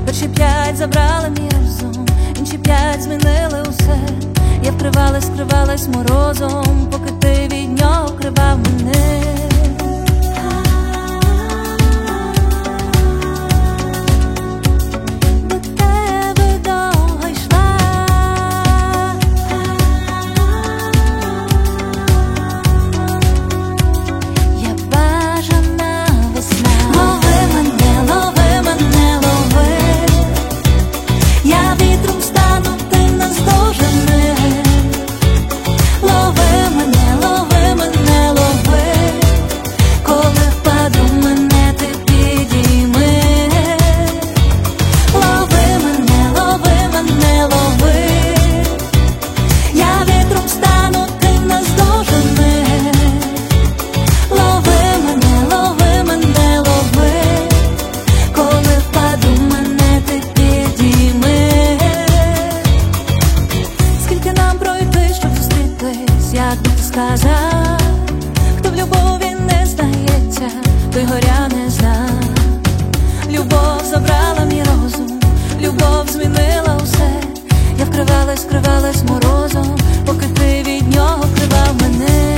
Перші 5 забрали мій розум, інші 5 змінили усе. Я вкривалась, скривалась морозом, поки ти від нього вкривав мене. Як би ти сказав, хто в любові не знається, той горя не зна. Любов забрала мій розум, любов змінила усе. Я вкривалась, скривалась морозом, поки ти від нього вкривав мене.